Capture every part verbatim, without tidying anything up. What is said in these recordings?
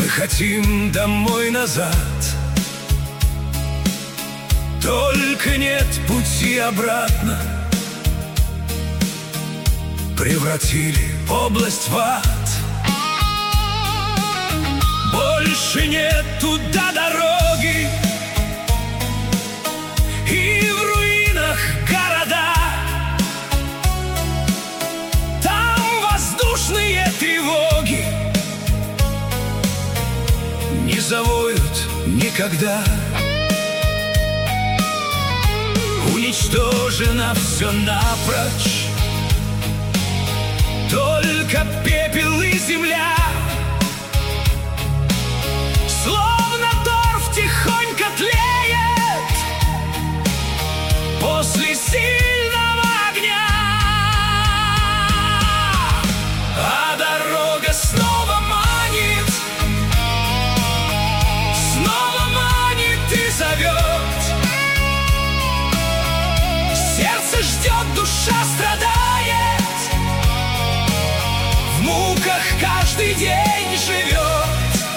Мы хотим домой назад, только нет пути обратно. Превратили область в ад. Больше нет туда дороги, и в руинах города. Там воздушные тревоги не завоют никогда. Уничтожено все напрочь, только пепел и земля. Словно торф тихонько тлеет после сильного огня. А дорога снова манит, снова манит и зовет. Сердце ждет, душа страдает, в муках каждый день живет.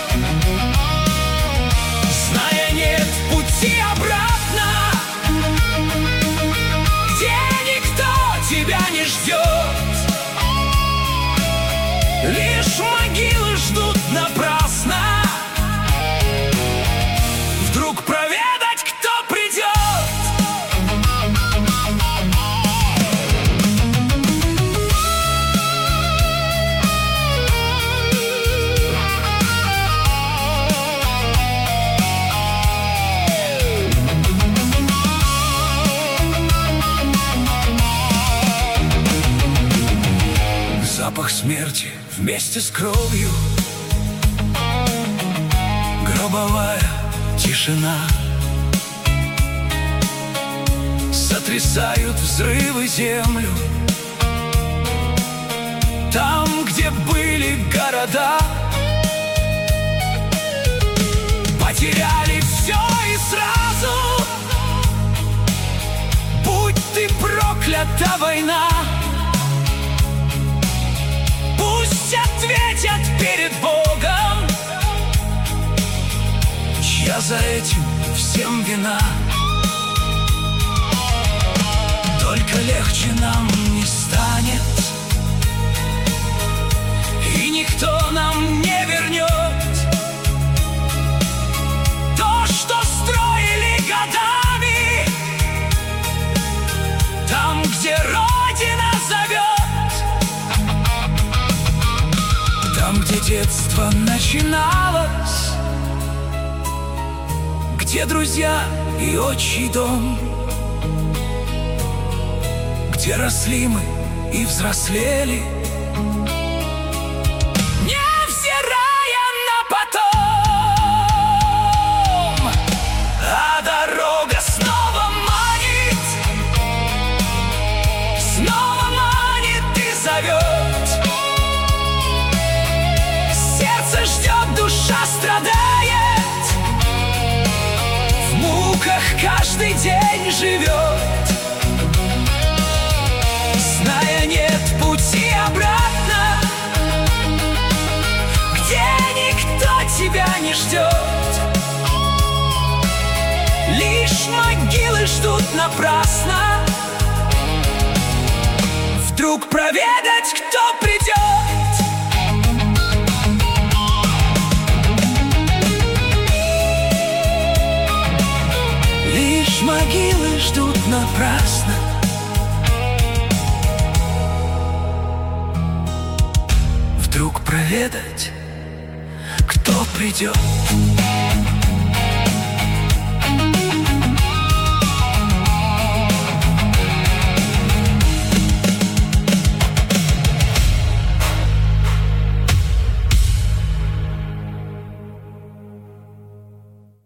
Зная, нет пути обратно, где никто тебя не ждет. Лишь могилы ждут напрасно, вдруг проведать кто придет. Запах смерти вместе с кровью, гробовая тишина. Сотрясают взрывы землю, там, где были города. Потеряли все и сразу, будь ты проклята, война. Пусть ответят перед Богом, чья за этим всем вина. Только легче нам не станет, и никто нам не вернет то, что строили годами, там, где Родина зовет. Там, где детство начиналось, где друзья и отчий дом, где росли мы и взрослели, невзирая на потом. А дорога снова манит, снова манит и зовет. Сердце ждет, душа страдает, в муках каждый день живет. Зная, нет пути обратно, где никто тебя не ждет. Лишь могилы ждут напрасно, вдруг проведать кто придет. Лишь могилы ждут напрасно, вдруг проведать кто придет.